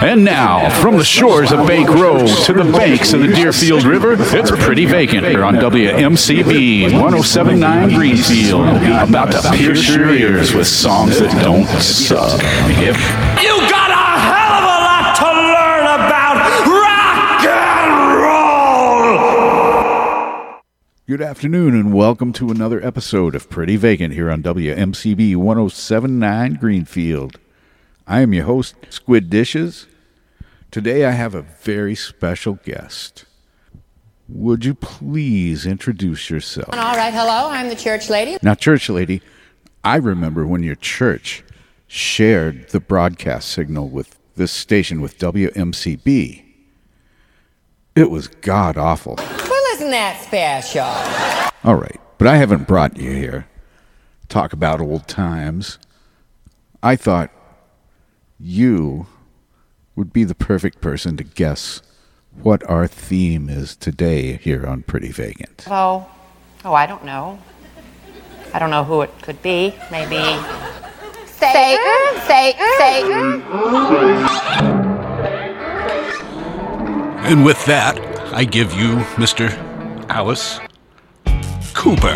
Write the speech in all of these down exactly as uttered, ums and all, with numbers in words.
And now, from the shores of Bank Row to the banks of the Deerfield River, it's Pretty Vacant here on W M C B one oh seven point nine Greenfield. About to pierce your ears with songs that don't suck. Yep. You got a hell of a lot to learn about rock and roll! Good afternoon and welcome to another episode of Pretty Vacant here on W M C B one oh seven point nine Greenfield. I am your host, Squid Dishes. Today I have a very special guest. Would you please introduce yourself? All right, hello, I'm the church lady. Now, church lady, I remember when your church shared the broadcast signal with this station with W M C B. It was god-awful. Well, isn't that special? All right, but I haven't brought you here to talk about old times. I thought you would be the perfect person to guess what our theme is today here on Pretty Vacant. Oh, oh, I don't know. I don't know who it could be. Maybe Satan, Satan, Satan. And with that, I give you Mister Alice Cooper.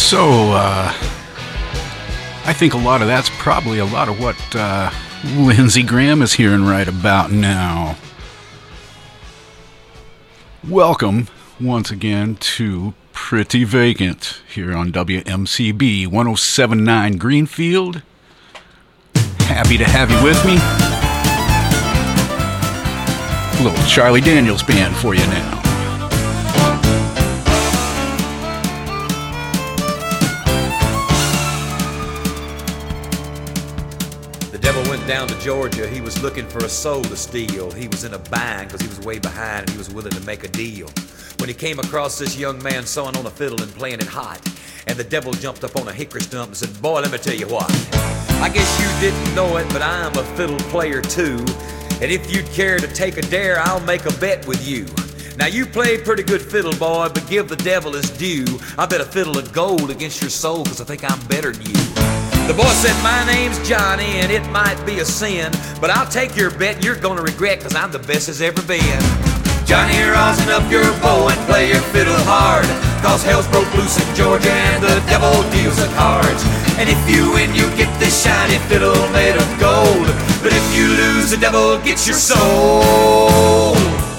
So, uh, I think a lot of that's probably a lot of what uh, Lindsey Graham is hearing right about now. Welcome once again to Pretty Vacant here on W M C B one oh seven point nine Greenfield. Happy to have you with me. A little Charlie Daniels band for you now. The devil went down to Georgia. He was looking for a soul to steal. He was in a bind because he was way behind and he was willing to make a deal. When he came across this young man sawing on a fiddle and playing it hot, and the devil jumped up on a hickory stump and said, "Boy, let me tell you what. I guess you didn't know it, but I'm a fiddle player too. And if you'd care to take a dare, I'll make a bet with you. Now you play pretty good fiddle, boy, but give the devil his due. I bet a fiddle of gold against your soul, cause I think I'm better than you." The boy said, "My name's Johnny, and it might be a sin, but I'll take your bet, you're gonna regret, cause I'm the best as ever been. Johnny, rosin up your bow and play your fiddle hard, cause hell's broke loose in Georgia and the devil deals the cards. And if you win, you get this shiny fiddle made of gold, but if you lose, the devil gets your soul."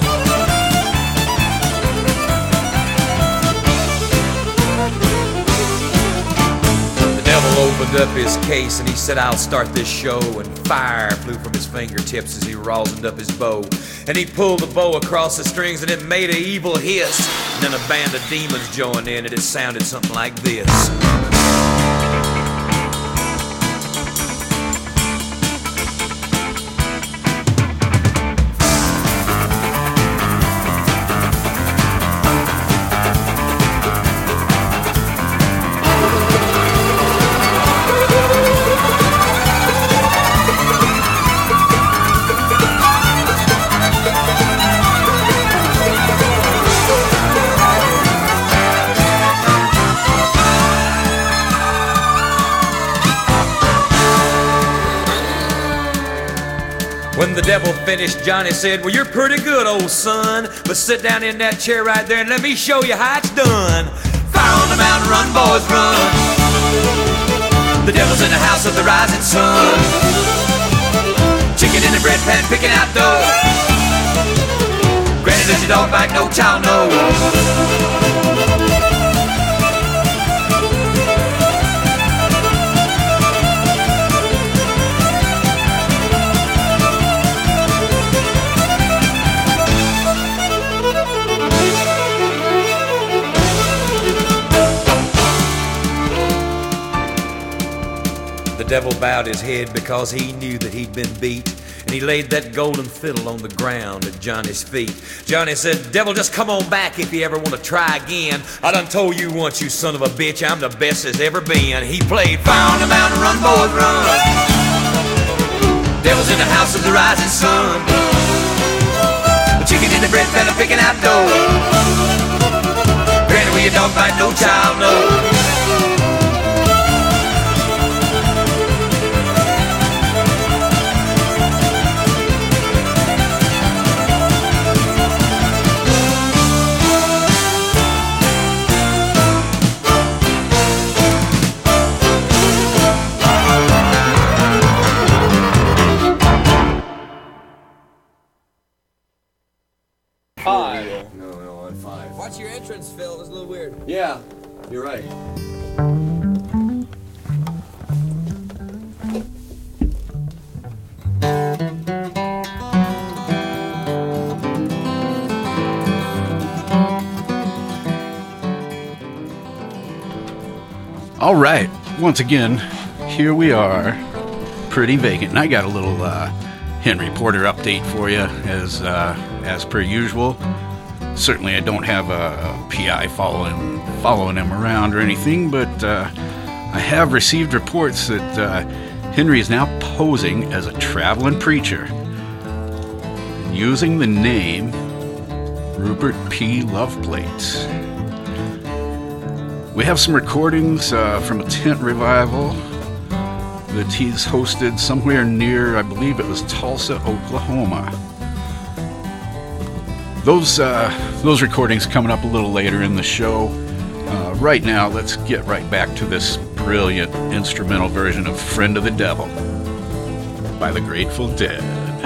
Opened up his case and he said, "I'll start this show," and fire flew from his fingertips as he rosined up his bow. And he pulled the bow across the strings and it made an evil hiss. And then a band of demons joined in and it sounded something like this. When the devil finished, Johnny said, "Well, you're pretty good, old son, but sit down in that chair right there and let me show you how it's done. Fire on the mountain, run, boys, run. The devil's in the house of the rising sun. Chicken in the bread pan, picking out dough. Granny, does your dog bite? No child, no." The devil bowed his head because he knew that he'd been beat, and he laid that golden fiddle on the ground at Johnny's feet. Johnny said, "Devil, just come on back if you ever want to try again. I done told you once, you son of a bitch, I'm the best there's ever been." He played, "Fire on the mountain, run, boys, run. Devil's in the house of the rising sun. The chicken in the bread pan, picking out dough. Granny, will your dog bite? No child, no." Five. No, no, on five. Watch your entrance, Phil. It was a little weird. Yeah, you're right. All right, once again, here we are, Pretty Vacant, and I got a little uh, Henry Porter update for you, as uh, as per usual. Certainly, I don't have a, a P I following following him around or anything, but uh, I have received reports that uh, Henry is now posing as a traveling preacher, using the name Rupert P. Loveplate. We have some recordings uh, from a tent revival that he's hosted somewhere near, I believe it was Tulsa, Oklahoma. Those uh, those recordings coming up a little later in the show. Uh, right now, let's get right back to this brilliant instrumental version of Friend of the Devil by the Grateful Dead.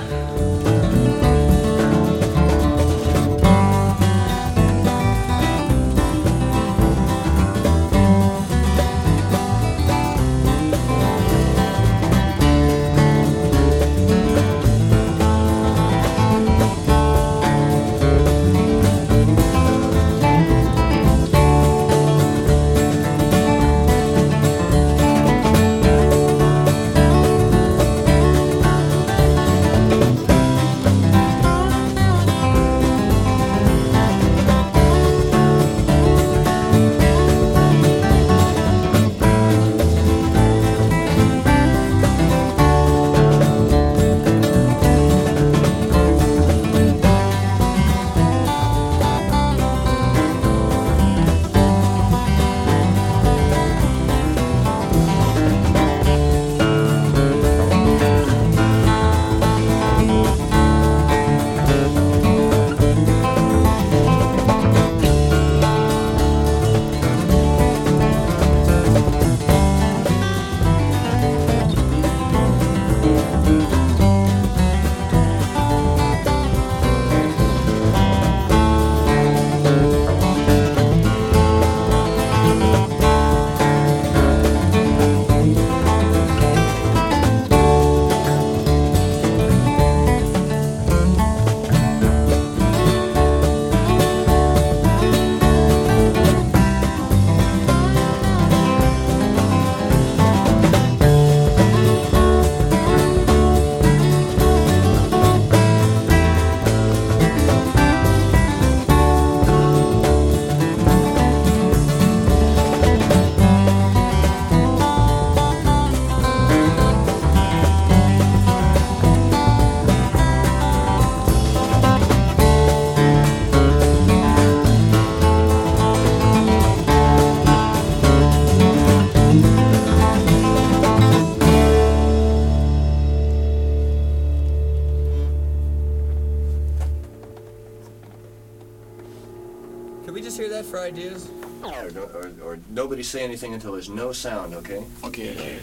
Can we just hear that for ideas? Or, or, or nobody say anything until there's no sound, okay? Okay.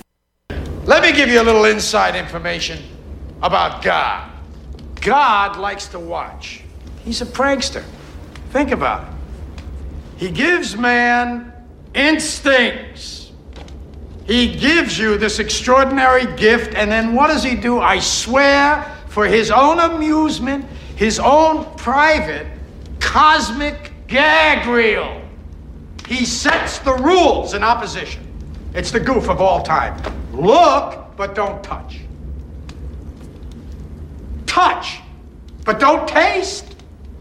Let me give you a little inside information about God. God likes to watch. He's a prankster. Think about it. He gives man instincts. He gives you this extraordinary gift, and then what does he do? I swear, for his own amusement, his own private cosmic gag reel, he sets the rules in opposition. It's the goof of all time. Look, but don't touch. Touch, but don't taste.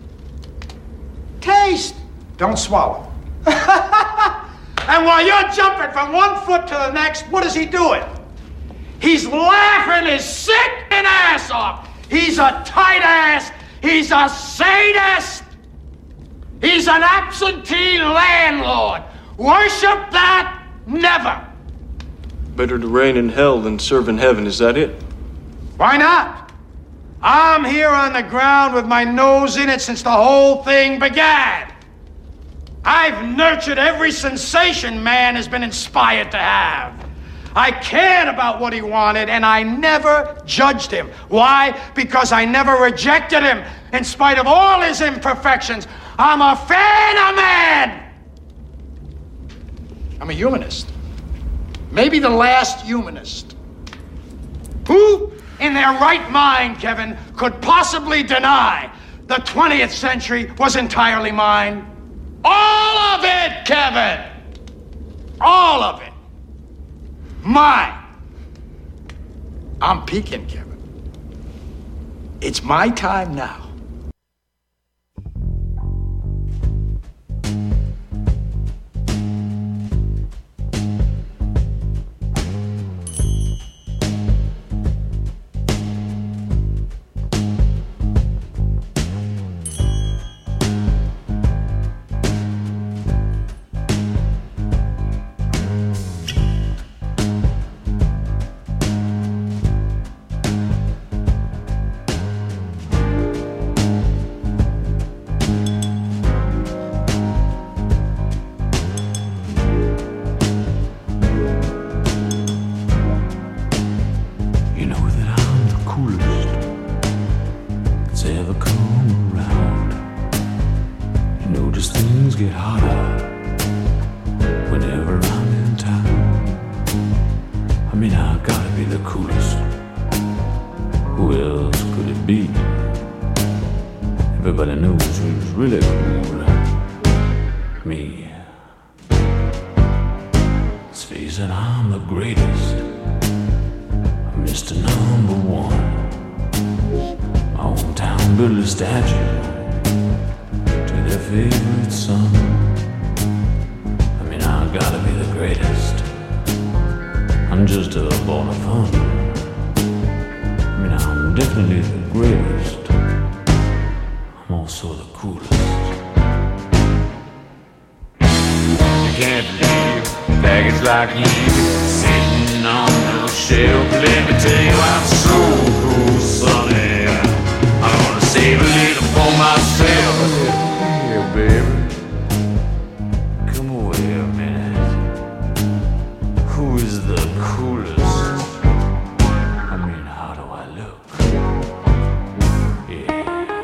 Taste, don't swallow. And while you're jumping from one foot to the next, what is he doing? He's laughing his sickening ass off. He's a tight ass. He's a sadist. He's an absentee landlord. Worship that? Never. Better to reign in hell than serve in heaven, is that it? Why not? I'm here on the ground with my nose in it since the whole thing began. I've nurtured every sensation man has been inspired to have. I cared about what he wanted, and I never judged him. Why? Because I never rejected him, in spite of all his imperfections. I'm a fan of man. I'm a humanist. Maybe the last humanist. Who, in their right mind, Kevin, could possibly deny the twentieth century was entirely mine? All of it, Kevin! All of it. Mine. I'm peaking, Kevin. It's my time now. coolest. Who else could it be? Everybody knows who's really cool. Me. Let's face it, I'm the greatest. Mister Number One. My hometown built a statue to their favorite son. I mean, I gotta be the greatest. I'm just a ball of fun. I mean, I'm definitely the greatest. I'm also the coolest. You can't believe baggage like you sitting on the shelf. Let me tell you, I'm so cool, sonny. I'm gonna save a little for myself. Yeah, baby. Come over here a minute. Who is the coolest? I mean, how do I look? Yeah.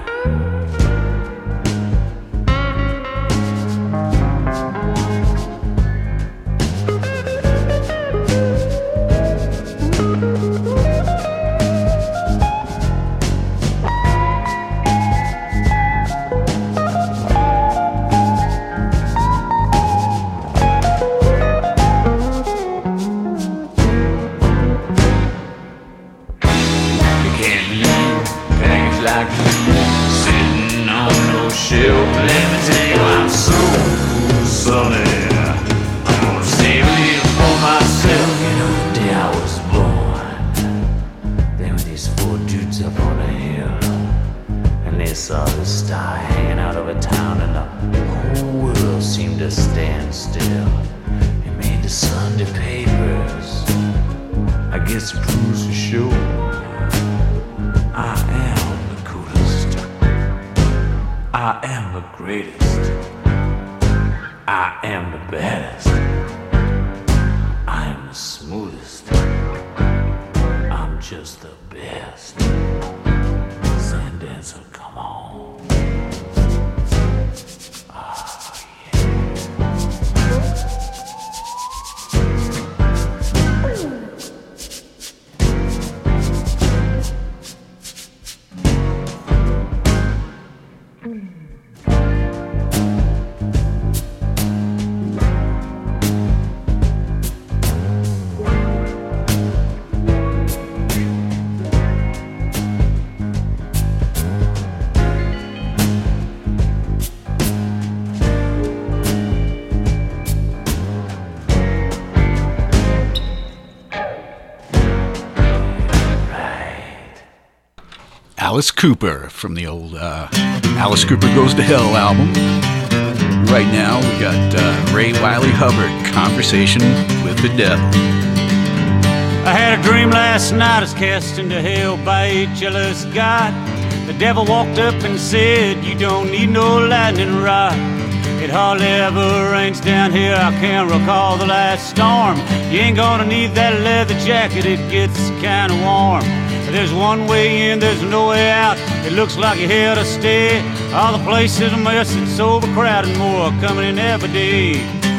Alice Cooper from the old uh, Alice Cooper Goes to Hell album. Right now we got uh, Ray Wylie Hubbard, Conversation with the Devil. I had a dream last night, I was cast into hell by a jealous God. The devil walked up and said, you don't need no lightning rod. It hardly ever rains down here, I can't recall the last storm. You ain't gonna need that leather jacket, it gets kinda warm. There's one way in, there's no way out. It looks like you're here to stay. All the place is a mess, it's overcrowded, more coming in every day.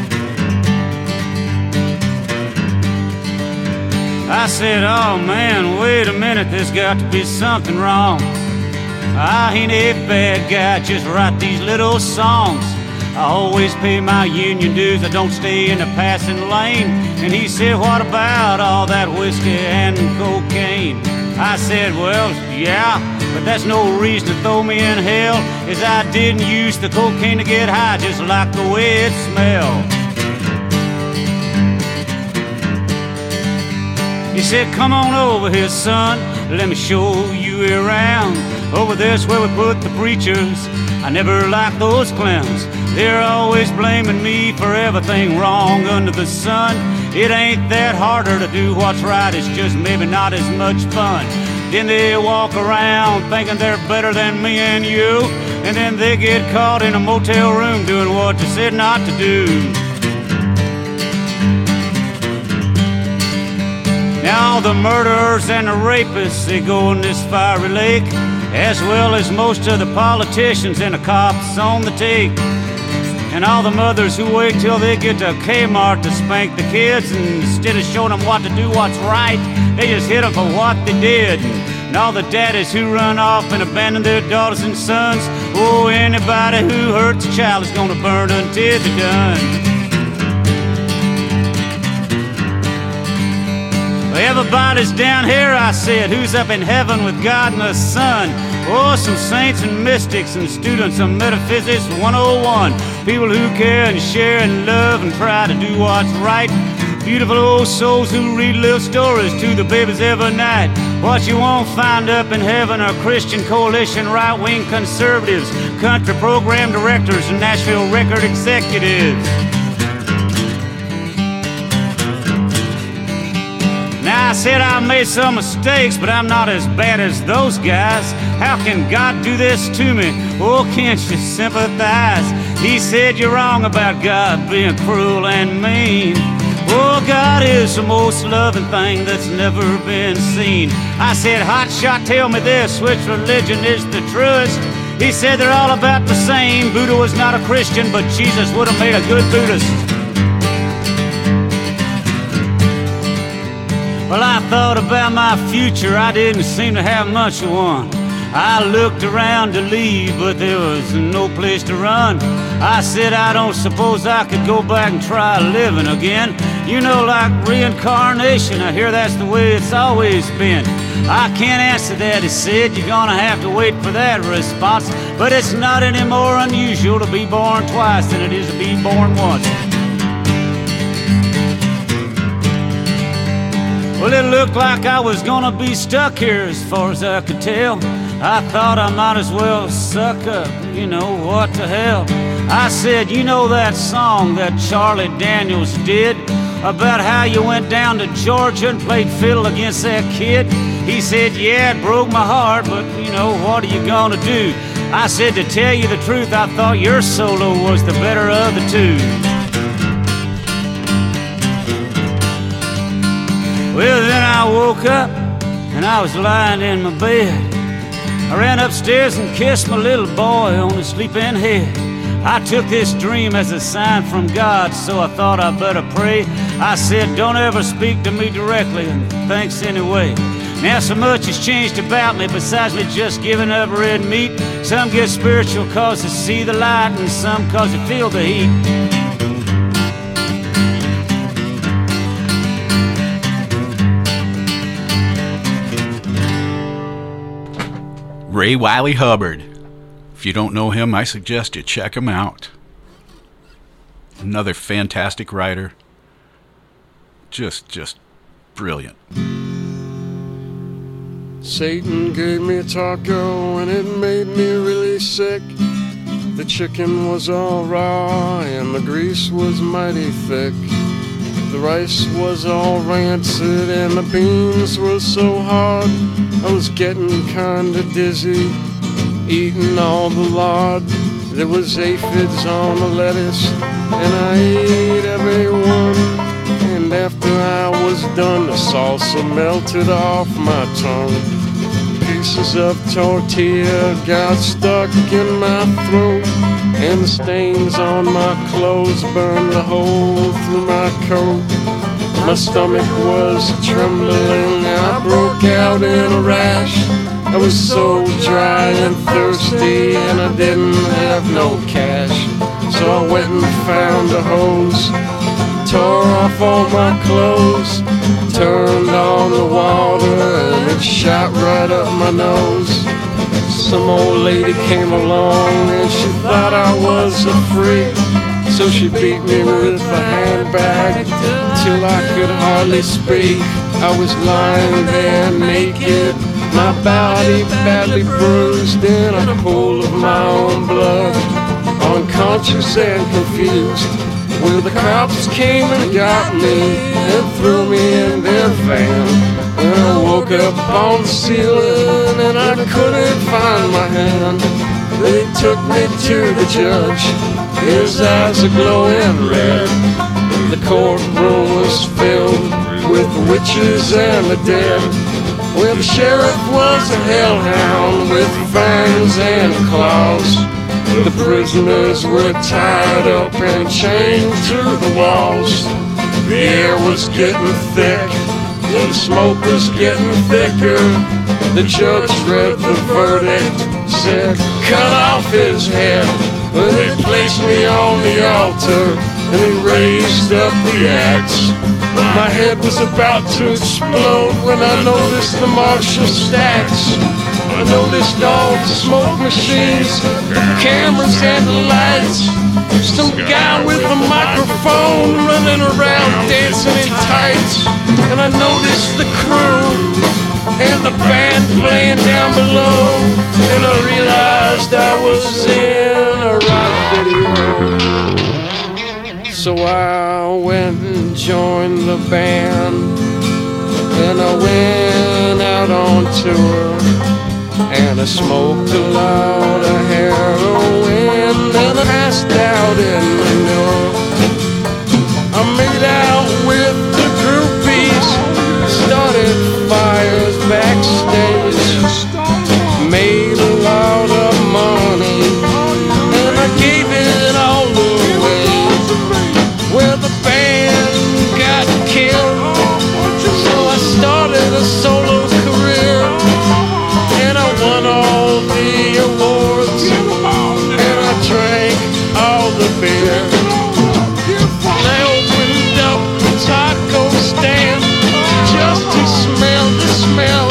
I said, oh man, wait a minute, there's got to be something wrong. I ain't a bad guy, just write these little songs. I always pay my union dues, I don't stay in the passing lane. And he said, what about all that whiskey and cocaine? I said, well, yeah, but that's no reason to throw me in hell, as I didn't use the cocaine to get high, just like the way it smelled. He said, come on over here, son, let me show you around. Over there's where we put the preachers. I never liked those clowns. They're always blaming me for everything wrong under the sun. It ain't that harder to do what's right, it's just maybe not as much fun. Then they walk around thinking they're better than me and you, and then they get caught in a motel room doing what you said not to do. Now the murderers and the rapists, they go in this fiery lake, as well as most of the politicians and the cops on the take. And all the mothers who wait till they get to Kmart to spank the kids, and instead of showing them what to do, what's right, they just hit them for what they did. And all the daddies who run off and abandon their daughters and sons, oh, anybody who hurts a child is gonna burn until they're done. Everybody's down here, I said, who's up in heaven with God and the Son? Oh, some saints and mystics and students of Metaphysics one oh one. People who care and share and love and try to do what's right. Beautiful old souls who read little stories to the babies every night. What you won't find up in heaven are Christian coalition right-wing conservatives, country program directors, and Nashville record executives. Now I said I made some mistakes, but I'm not as bad as those guys. How can God do this to me? Oh, can't you sympathize? He said you're wrong about God being cruel and mean. Oh, God is the most loving thing that's never been seen. I said, hot shot, tell me this, which religion is the truest? He said they're all about the same. Buddha was not a Christian, but Jesus would have made a good Buddhist. Well, I thought about my future, I didn't seem to have much of one. I looked around to leave, but there was no place to run. I said, I don't suppose I could go back and try living again. You know, like reincarnation, I hear that's the way it's always been. I can't answer that, he said, you're gonna have to wait for that response. But it's not any more unusual to be born twice than it is to be born once. Well, it looked like I was gonna be stuck here as far as I could tell. I thought I might as well suck up, you know, what the hell. I said, you know that song that Charlie Daniels did about how you went down to Georgia and played fiddle against that kid? He said, yeah, it broke my heart, but, you know, what are you gonna do? I said, to tell you the truth, I thought your solo was the better of the two. Well, then I woke up and I was lying in my bed. I ran upstairs and kissed my little boy on his sleeping head. I took this dream as a sign from God, so I thought I better pray. I said, don't ever speak to me directly, and thanks anyway. Now so much has changed about me, besides me just giving up red meat. Some get spiritual cause they see the light, and some cause they feel the heat. Ray Wylie Hubbard. If you don't know him, I suggest you check him out. Another fantastic writer. Just, just brilliant. Satan gave me a taco and it made me really sick. The chicken was all raw and the grease was mighty thick. The rice was all rancid and the beans were so hard. I was getting kinda dizzy, eating all the lard. There was aphids on the lettuce, and I ate every one. And after I was done, the salsa melted off my tongue. Pieces of tortilla got stuck in my throat, and the stains on my clothes burned a hole through my coat. My stomach was trembling, I broke out in a rash. I was so dry and thirsty and I didn't have no cash. So I went and found a hose, tore off all my clothes, turned on the water and it shot right up my nose. Some old lady came along and she thought I was a freak, so she beat me with a handbag till I could hardly speak. I was lying there naked, my body badly bruised in a pool of my own blood, unconscious and confused. Well, the cops came and got me and threw me in their van. And I woke up on the ceiling and I couldn't find my hand. They took me to the judge, his eyes are glowing red. The courtroom was filled with witches and the dead. Well, the sheriff was a hellhound with fangs and claws. The prisoners were tied up and chained to the walls. The air was getting thick, the smoke was getting thicker. The judge read the verdict, said, cut off his head. Well, they placed me on the altar, and he raised up the axe. My head was about to explode when I noticed the marshal stacks. I noticed all the smoke machines, cameras and the lights. Some guy with a microphone running around dancing in tights. And I noticed the crew and the band playing down below. And I realized I was in a rock video. So I went and joined the band, and I went out on tour. And I smoked a lot of heroin, and I passed out in manure. I made out with the groupies, started fires backstage, made a lot of money, and I gave it all away. Well, the band got killed, so I started a solo career. Won all the awards, and I drank all the beer. I opened up a taco stand just to smell the smell,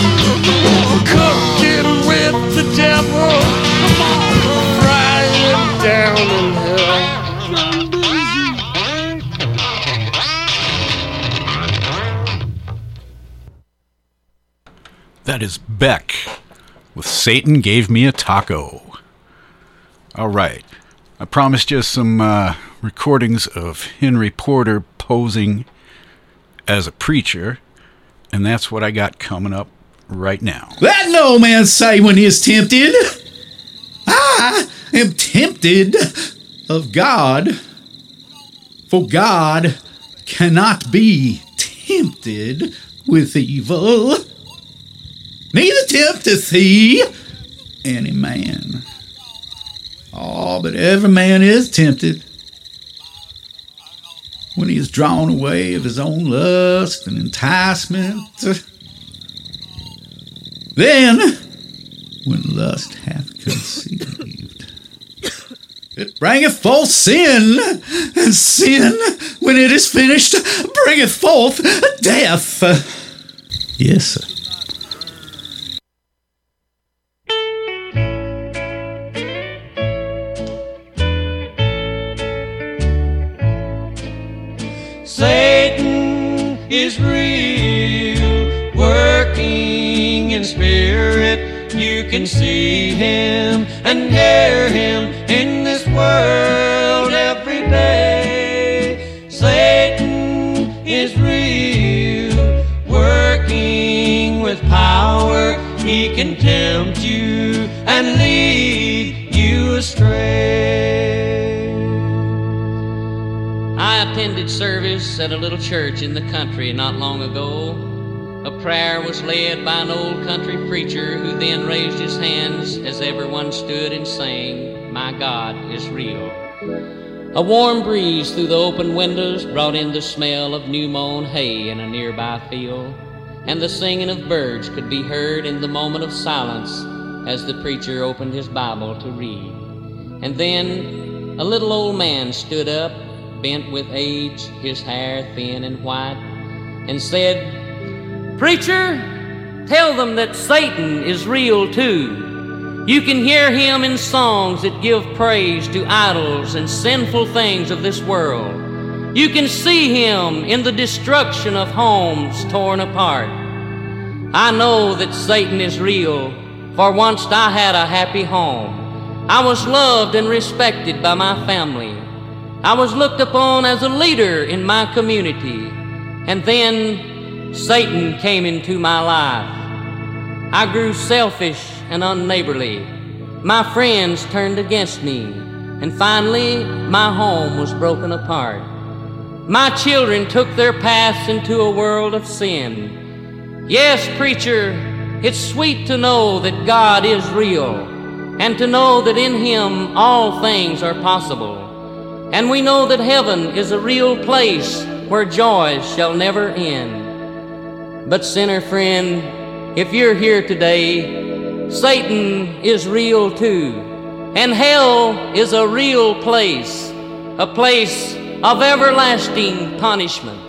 cooking with the devil, frying down in hell. That is Beck with Satan Gave Me a Taco. All right. I promised you some uh, recordings of Henry Porter posing as a preacher, and that's what I got coming up right now. Let no man say when he is tempted, I am tempted of God, for God cannot be tempted with evil. Neither tempteth he any man. Oh, but every man is tempted when he is drawn away of his own lust and enticement. Then, when lust hath conceived, it bringeth forth sin, and sin, when it is finished, bringeth forth death. Yes, sir. Satan is real, working in spirit. You can see him and hear him in this world every day. Satan is real, working with power. He can tempt you and lead you astray. I attended service at a little church in the country not long ago. A prayer was led by an old country preacher who then raised his hands as everyone stood and sang, "My God is real." A warm breeze through the open windows brought in the smell of new-mown hay in a nearby field, and the singing of birds could be heard in the moment of silence as the preacher opened his Bible to read. And then a little old man stood up, bent with age, his hair thin and white, and said, "Preacher, tell them that Satan is real too. You can hear him in songs that give praise to idols and sinful things of this world. You can see him in the destruction of homes torn apart. I know that Satan is real, for once I had a happy home. I was loved and respected by my family. I was looked upon as a leader in my community. And then Satan came into my life. I grew selfish and unneighborly. My friends turned against me. And finally, my home was broken apart. My children took their paths into a world of sin. Yes, preacher, it's sweet to know that God is real. and to know that in Him all things are possible. And we know that heaven is a real place where joys shall never end. But sinner friend, if you're here today, Satan is real too, and hell is a real place, a place of everlasting punishment.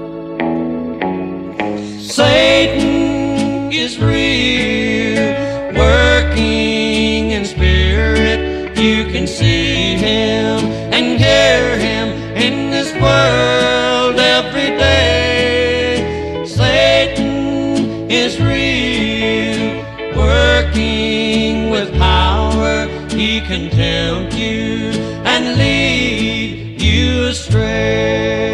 Satan is real, working in spirit. You can see him and hear him in this world every day. Satan is real, working with power. He can tempt you and lead you astray.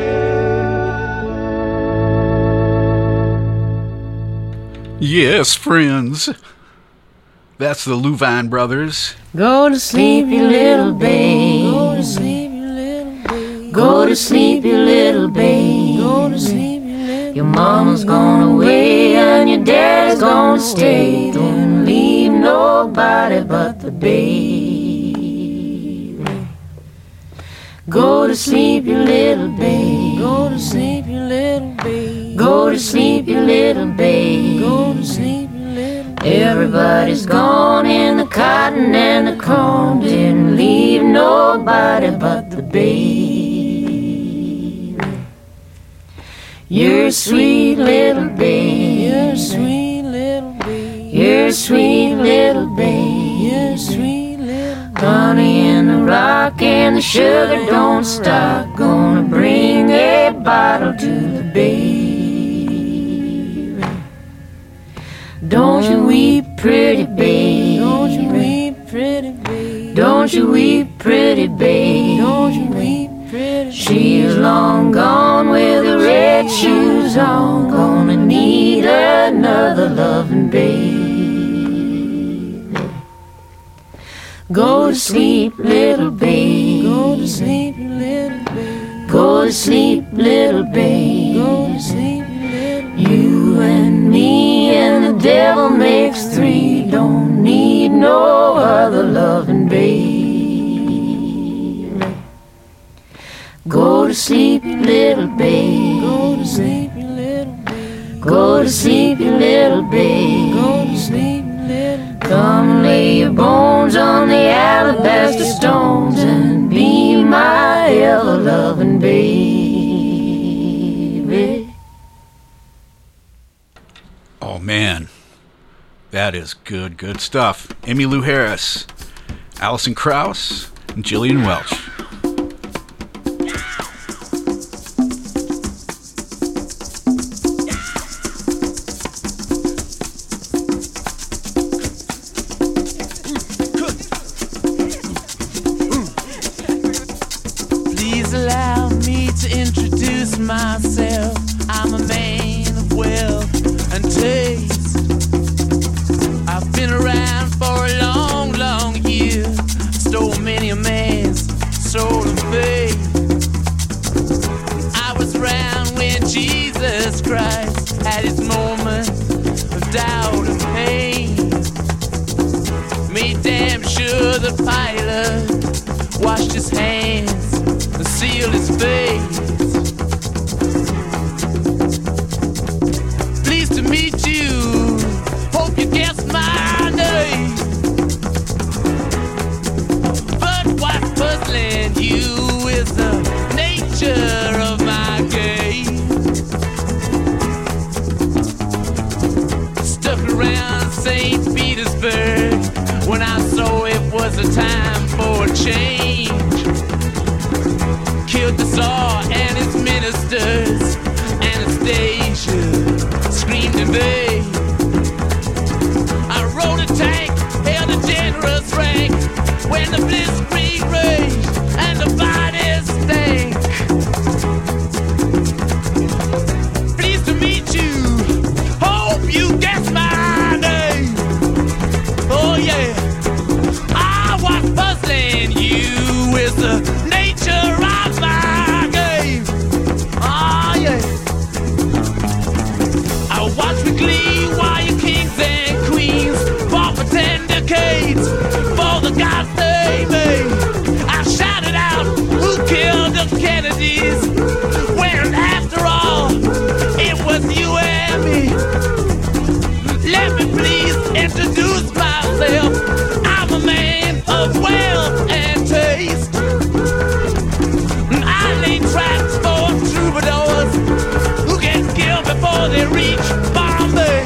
Yes, friends. That's the Luvine Brothers. Go to sleep, you little babe. Go to sleep, you little babe. Go to sleep, you little babe. Go to sleep, you little. Your mama's gone away and your dad's gonna stay. Don't leave nobody but the baby. Go to sleep, you little babe. Go to sleep, you little babe. Go to sleep, you little babe. Go to sleep, you little babe. Everybody's gone in the cotton and the corn. Didn't leave nobody but the baby. You're a sweet little babe. You're a sweet little babe. You're a sweet little babe. You're a sweet little babe. Honey in the rock and the sugar don't stop. Gonna bring a bottle to the baby. Don't you weep, pretty babe. Don't you weep, pretty babe. Don't you weep, pretty babe. Don't you weep, pretty babe. She's long gone with the red shoes on. Gonna need another loving babe. Go to sleep, little babe. Go to sleep, little babe. Go to sleep, little babe. Go to sleep, little babe. You and me and the devil makes three. Don't need no other loving babe. Go to sleep, little babe. Go to sleep, little babe. Go to sleep, little babe. Go to sleep, little babe. Come lay your bones on the alabaster stones and be my ever-loving baby. Oh, man. That is good, good stuff. Emmylou Harris, Alison Krauss, and Jillian Welch. Please allow me to introduce myself. I'm a man of wealth and taste. I've been around for a long, long year. Stole many a man's soul and faith. I was around when Jesus Christ had his moment of doubt and pain. Made damn sure the pilot washed his hands and sealed his face. Pleased to meet you. Hope you guessed my name. But what's puzzling you is the nature of my game. Stuck around Saint Petersburg when I saw it was a time for a change. Killed the Tsar of wealth and taste. I lay traps for troubadours who get killed before they reach Bombay.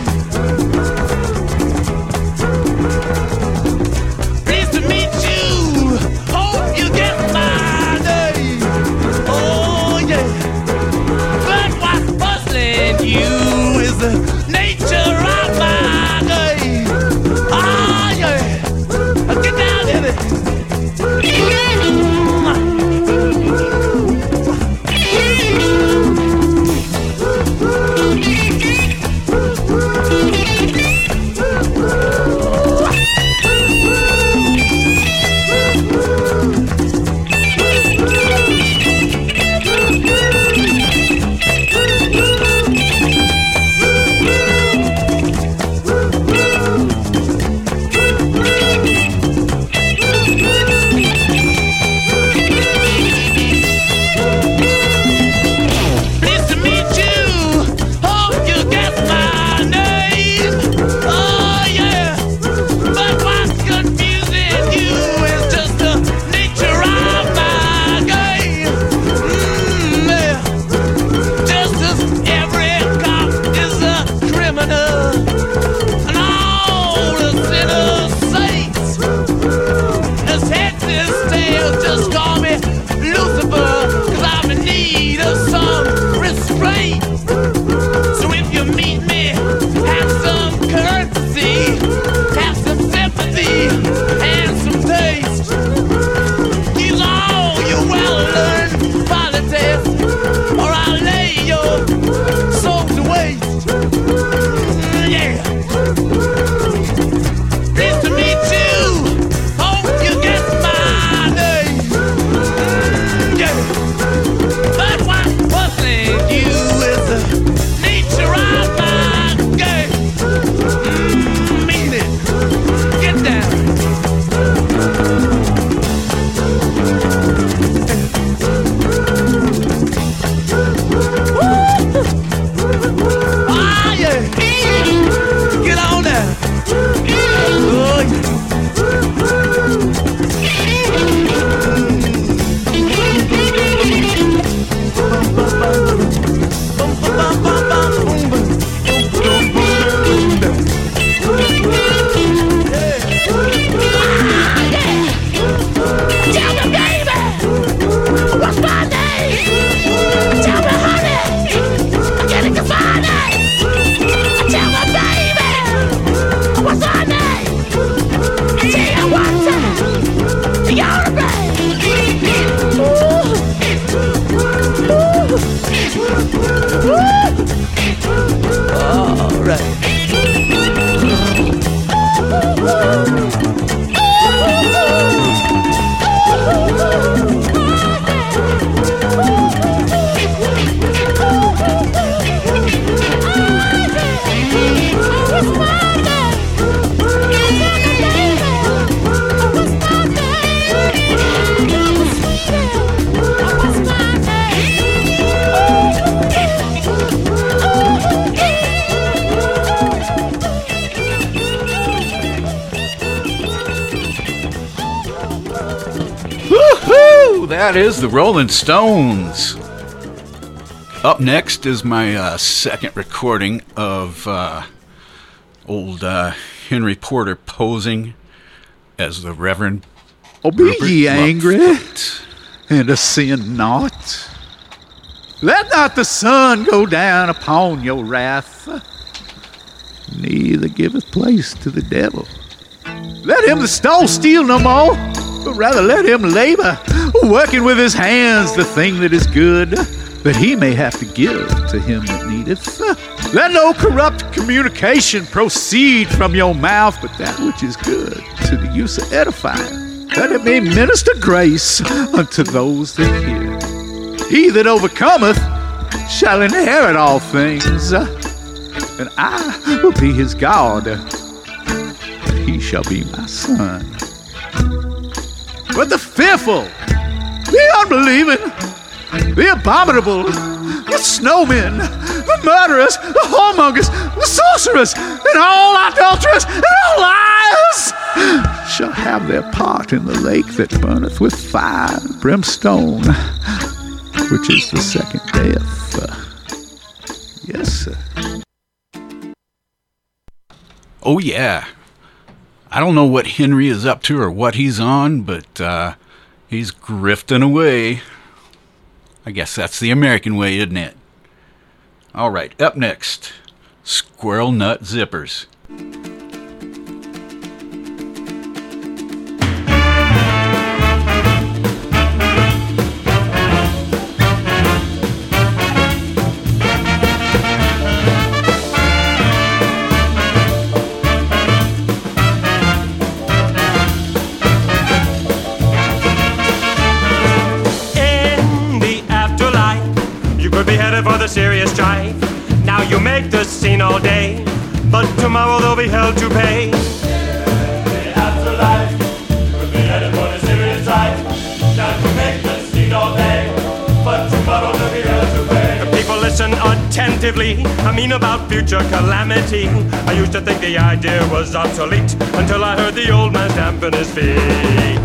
Pleased to meet you. Hope you get my name. Oh yeah. But what's puzzling you is the nature of my game. Ah yeah. Get down in it. That is the Rolling Stones. Up next is my uh, second recording of uh, old uh, Henry Porter posing as the Reverend. Oh, be Rupert ye angry, Murdoch. and sin not. Let not the sun go down upon your wrath, neither giveth place to the devil. Let him that stole steal no more, but rather let him labor, working with his hands the thing that is good, that he may have to give to him that needeth. Let no corrupt communication proceed from your mouth, but that which is good to the use of edifying, that it may minister grace unto those that hear. He that overcometh shall inherit all things, and I will be his God, and he shall be my son. But the fearful, the unbelieving, the abominable, the snowmen, the murderers, the whoremongers, the sorcerers, and all adulterers, and all liars shall have their part in the lake that burneth with fire and brimstone, which is the second death. Yes, sir. Oh, yeah. I don't know what Henry is up to or what he's on, but uh, he's grifting away. I guess that's the American way, isn't it? All right, up next, Squirrel Nut Zippers. For the serious jive. Now you make the scene all day, but tomorrow they'll be held to pay. In the afterlife, you could be headed for the serious jive. Now you make the scene all day, but tomorrow they'll be held to pay. The people listen attentively. I mean about future calamity. I used to think the idea was obsolete until I heard the old man stamping his feet.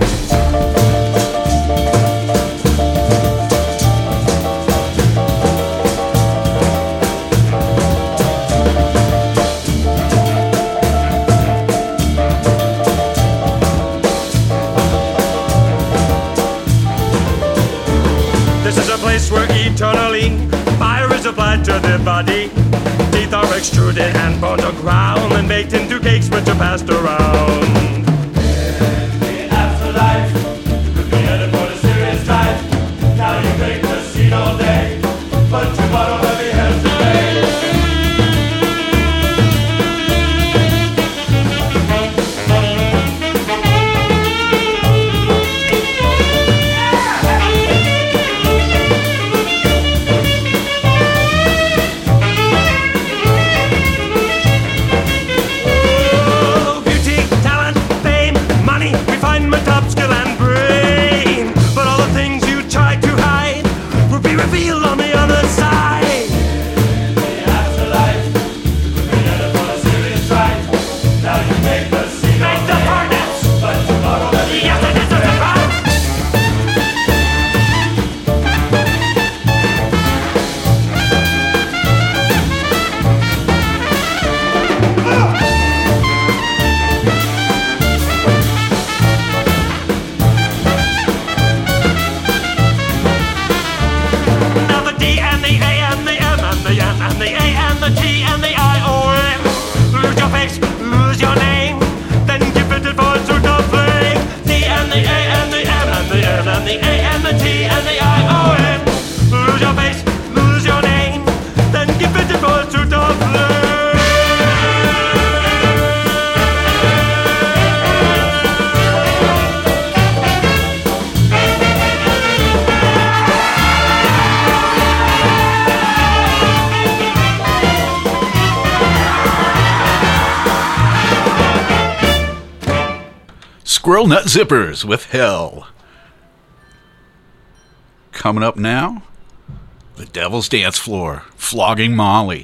Where eternally fire is applied to the body. Teeth are extruded and bones are ground and baked into cakes which are passed around. In the afterlife, you could be headed for the serious life. Now you make the scene all day, but tomorrow they'll be held to pay. Squirrel Nut Zippers with Hell. Coming up now, The Devil's Dance Floor, Flogging Molly.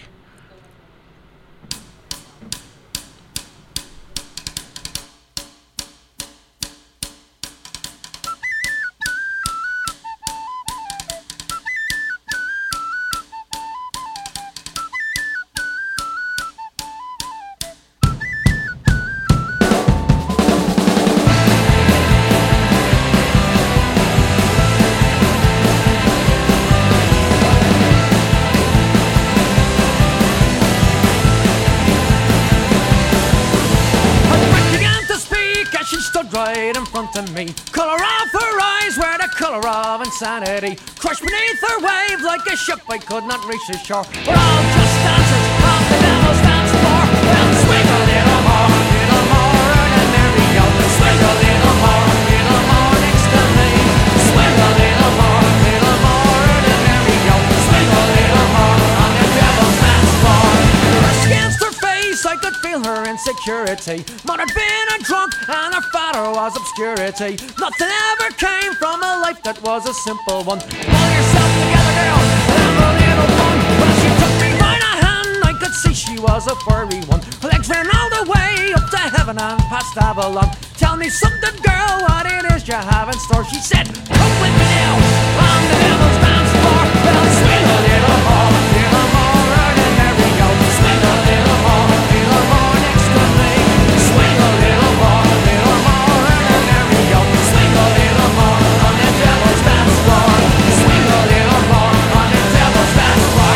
Right in front of me, color of her eyes were the color of insanity. Crushed beneath her wave like a ship I could not reach the shore. We're all just dancers of the devil's dance floor. Well, swing a little more, a little more, and there we go. Swing a little more, a little more next to me. Swing a little more, a little more, and there we go. Swing a little more on the devil's dance floor. Brushed against her face, I could feel her insecurity. Mother had been a drunk and her father was obscurity. Nothing ever came from a life that was a simple one. Pull yourself together, girl, and have a little fun. Well, she took me by the hand, I could see she was a furry one. Her legs ran all the way up to heaven and past Avalon. Tell Tell me something, girl, what it is you have in store. She said, come with me now on the devil's dance floor. Well, swing a little more, a little more, and there we go. Swing a little more, a little more next to me. Swing a little more, a little more, and there we go. Swing a little more on the devil's dance floor. Swing a little more on the devil's dance floor.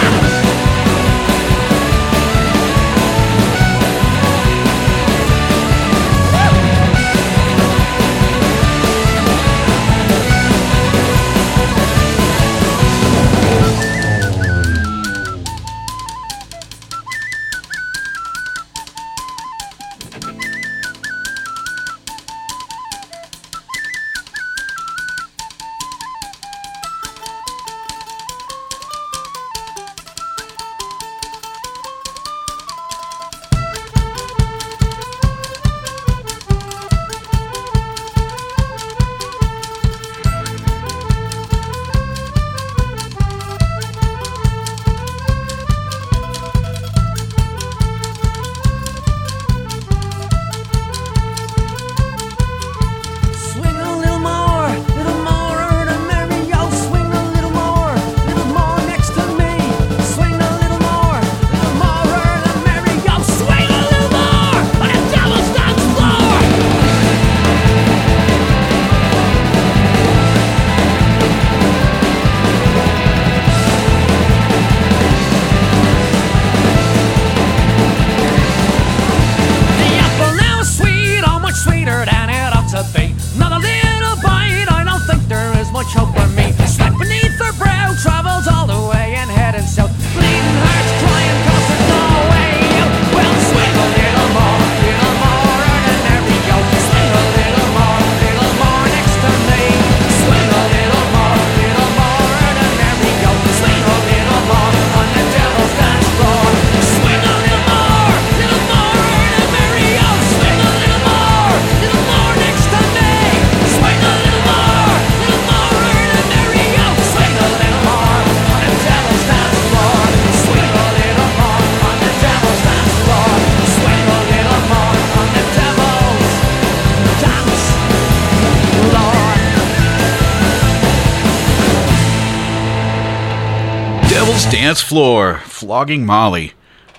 Dance Floor, Flogging Molly.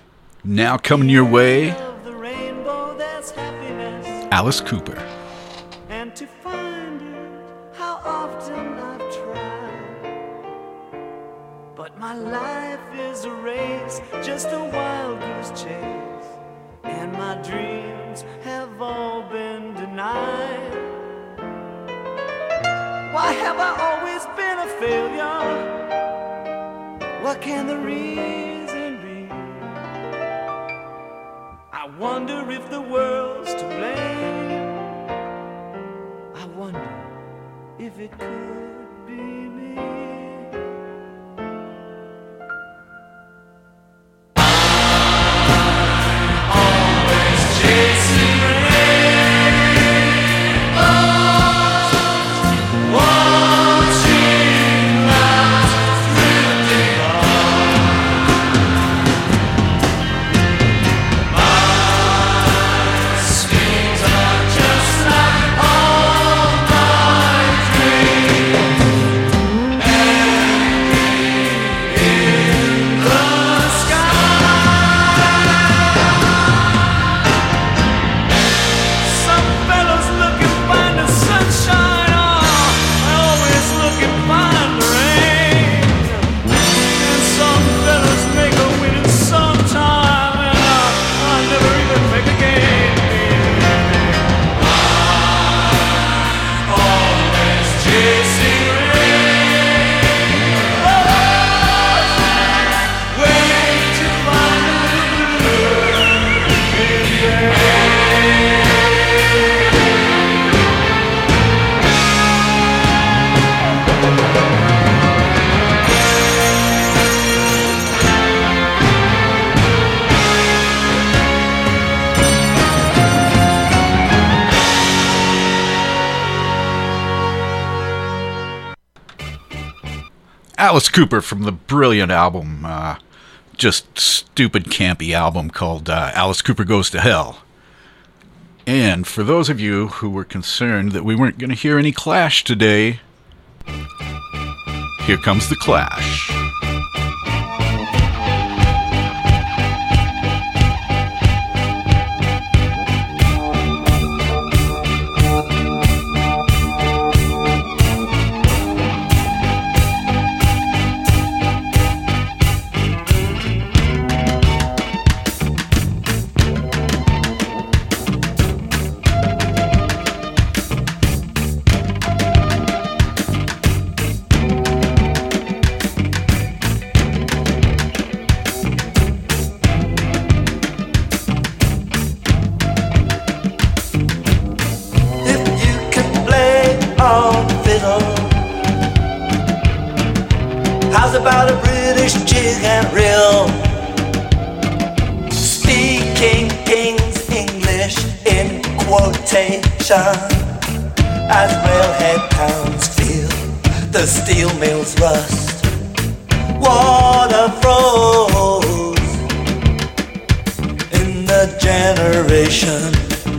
Now coming your way, Alice Cooper. And to find it, how often I've tried. But my life is a race, just a wild goose chase. And my dreams have all been denied. Why have I always been a failure? What can the reason be? I wonder if the world's to blame. I wonder if it could be me. I'm always chasing rain. Oh, watching lights drifting by. My schemes are just like all my dreams. In the sky, some fellows look and find the sunshine. Oh, I always look and find the rain. And some fellows make a winning sometime, and I, I never even make a game. I'm always chasing rain. Oh, waiting to find the blue in Alice Cooper from the brilliant album, uh, just stupid campy album called uh, Alice Cooper Goes to Hell. And for those of you who were concerned that we weren't going to hear any Clash today, here comes the Clash. How's about a British jig and reel? Speaking King's English in quotation, as railhead towns feel the steel mills rust, water froze in the generation.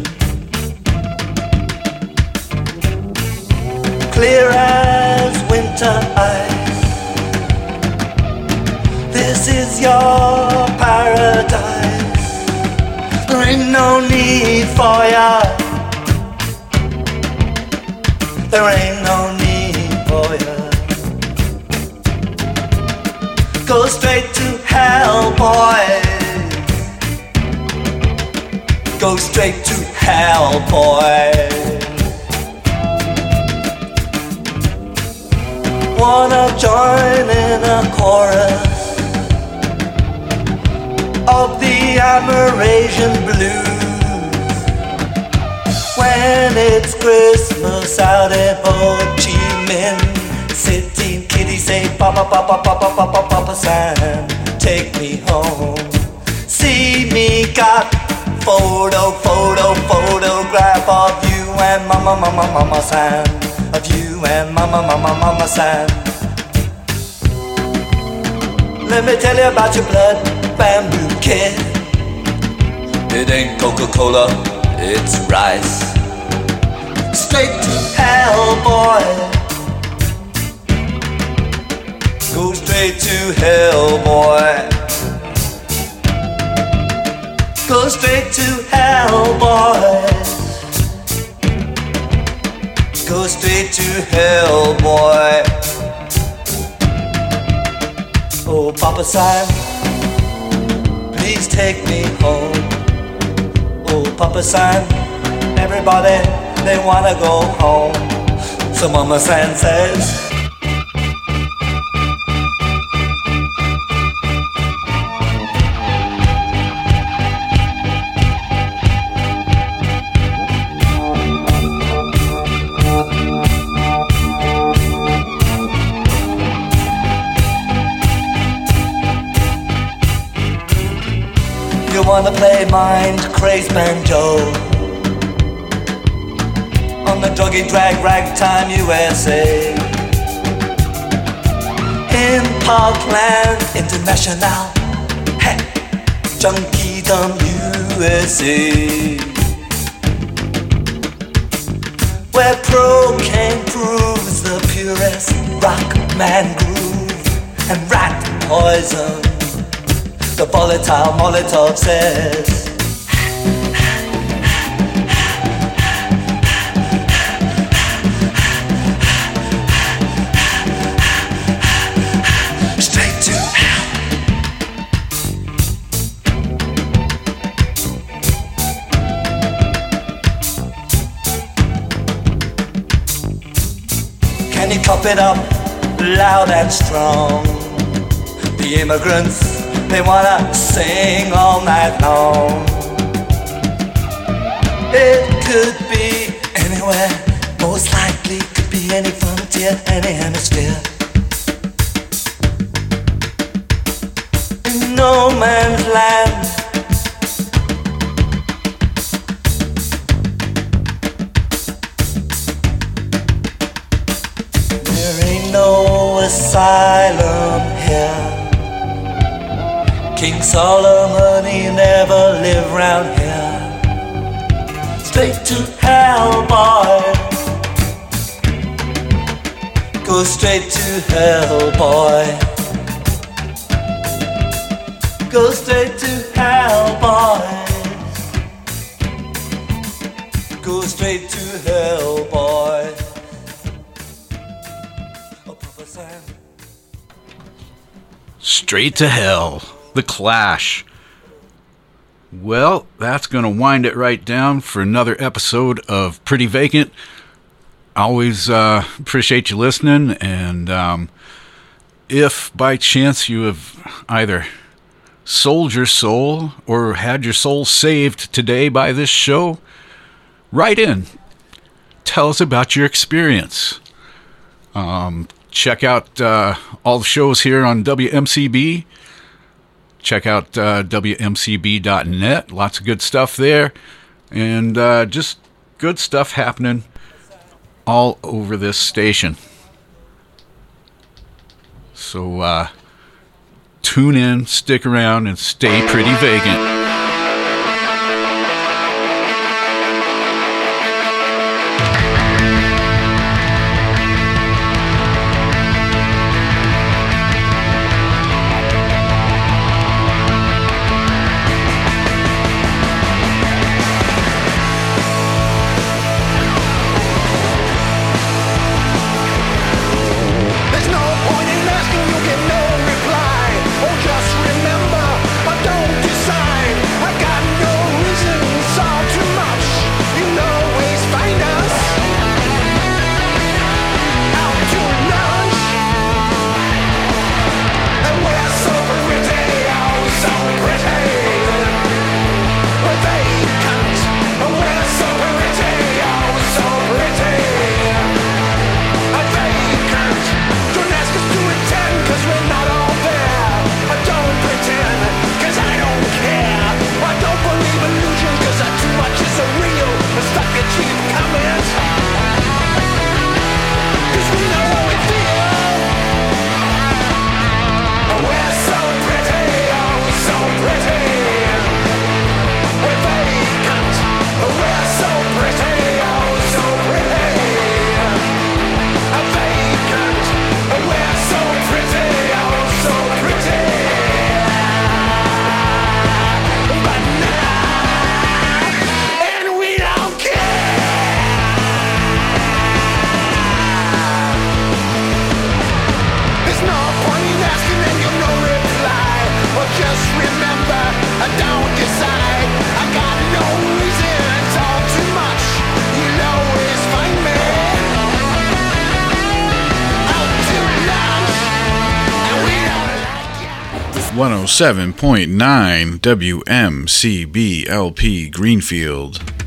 Clear as winter ice, this is your paradise. There ain't no need for ya. There ain't no need for ya. Go straight to hell, boys. Go straight to hell, boys. Wanna join in a chorus of the Amerasian blues when it's Christmas out at Ho Chi Minh City. Kitties say Papa, Papa, Papa, Papa, Papa San, take me home. See me got photo, photo, photograph of you and Mama, Mama, Mama San, of you and Mama, Mama, Mama San. Let me tell you about your blood bamboo kid. It ain't Coca-Cola, it's rice. Straight to hell, boy. Go straight to hell, boy. Go straight to hell, boy. Go straight to hell, boy. Oh, Papa San, please take me home. Oh, Papa San, everybody, they wanna go home. So Mama San says, you wanna play mind crazed banjo on the druggy drag ragtime U S A in Parkland International, hey, Junkiedom U S A, where cocaine proves the purest rock man groove and rat poison. The volatile Molotov says, straight to hell. Can you cop it up loud and strong? The immigrants, they wanna sing all night long. It could be anywhere, most likely could be any frontier, any hemisphere. In no man's land, there ain't no asylum here. King Solomon, he never lived round here. straight to hell, boy. Go straight to hell, boy. Go straight to hell, boy. Go straight to hell, boy. Oh, Professor. Straight to Hell, The Clash. Well, that's going to wind it right down for another episode of Pretty Vacant. Always uh, appreciate you listening, and um, if by chance you have either sold your soul or had your soul saved today by this show, write in. Tell us about your experience. Um, check out uh, all the shows here on W M C B. Check out uh, W M C B dot net. Lots of good stuff there. And uh, just good stuff happening all over this station. So uh, tune in, stick around, and stay pretty vacant. one oh seven point nine W M C B L P Greenfield.